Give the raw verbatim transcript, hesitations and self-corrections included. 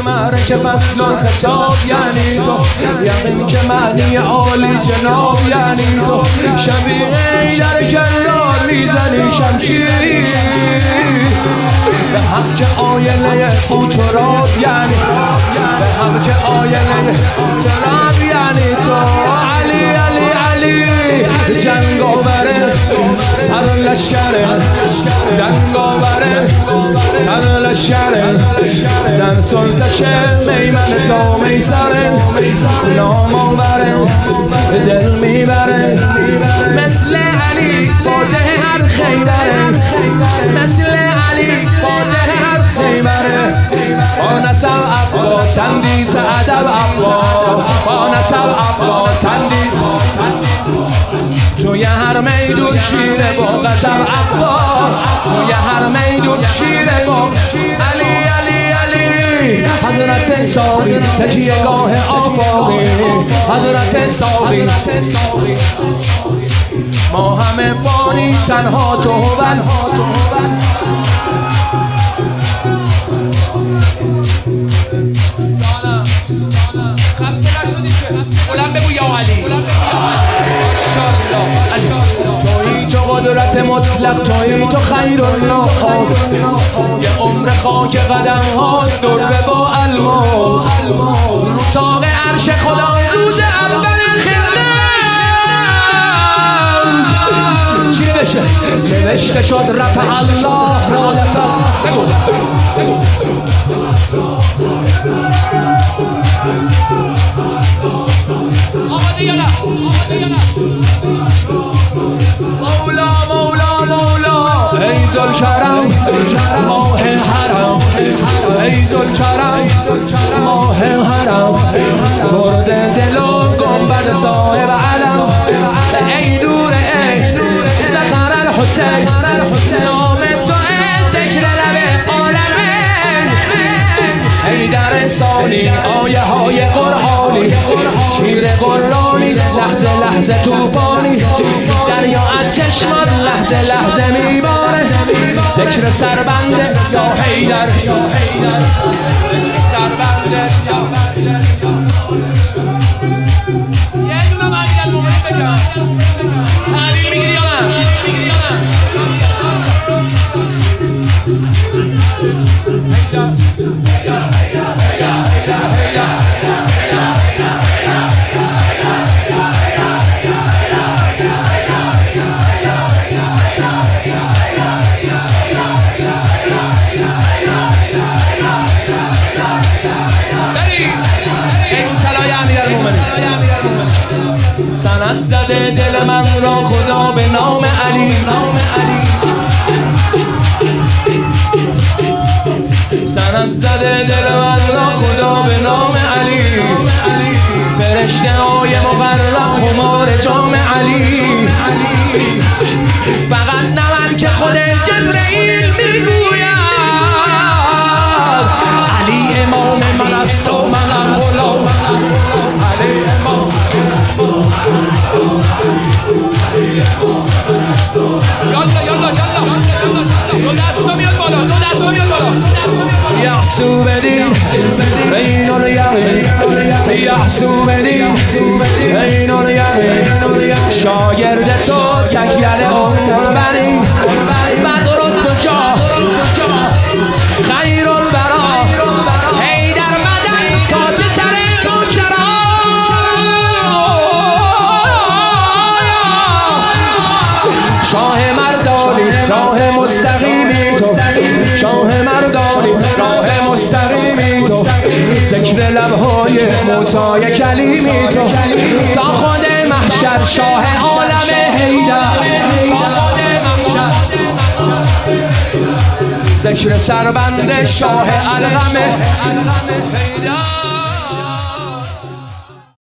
مره که فصل خطاب یعنی تو، یقین که معنی عالی جناب یعنی تو، شبیه در کلار میزنی شمشیر، به حق که آینه او تراب یعنی، به حق که آینه تراب یعنی تو. علی علی علی جنگ آوره سر لشکره، جنگ آوره سر لشکره، در سلطش میمن تا میسره، نام آوره دل میبره، مثل علی فاتح هر خیبره، مثل علی فاتح هر خیبره، با نسب عباس تندیس ادب عباس، با نسب عباس تندیس توی هر میدون شیره با غضب عباس، توی هر میدون شیره با علی علی علی حضرت ساقی تکیه گاه آفاقی، حضرت ساقی ما همه فانی تنها تو هوال. خسته نشدید بلند بگو یا علی، تویی تو قدرت مطلق، تویی تو خیر الله خواست، یه عمر خاک قدم ها دره با الماس، رو تاق عرش خدا روز اول خدمت چی نوشته؟ نوشته شد رفع الله را لطا. بگو بگو آماده یا نه؟ آماده یا نه؟ مولا مولا مولا ای ذوالکرم ماه حرم، ای ذوالکرم ماه حرم، برده دل و گنبد صاحب علم، ای نور ای زخر الحسین، نام تو ای ذکر لب عالمه، ای در ثانی آیه های قرآنی، شیر قرآنی لحظه لحظه توفانی، دریا از چشمات لحظه لحظه میباره، ذکر سربنده یا حیدر، سربنده یه دونه من یه دونه بگم تعلیل میگیری یا نه؟ سند زده دل من را خدا به نام علی، سند زده دل من را خدا به نام علی، فرشته های مقرب خمار جام علی، فقط نمال که خود جبرئیل میگوید علی امام من است و منم غلام، علی امام یالا یالا یالا دو دستو میاد بالا، دو دستو میاد بالا، یحسو بدین بین الیقین، یحسو بدین بین الیقین، شاگرد تو تکیل عمر برین، بدر الدجا خیر البرا، حیدر مدد تاج سر نوکرا، شاه مردانی راه مستقیمی تو، شاه مردانی راه مستقیمی تو، ذکر لبهای موسی کلیمی تو، تا خود محشر شاه عالم حیدر، تا خود محشر ذکر سربند شاه الغم حیدر.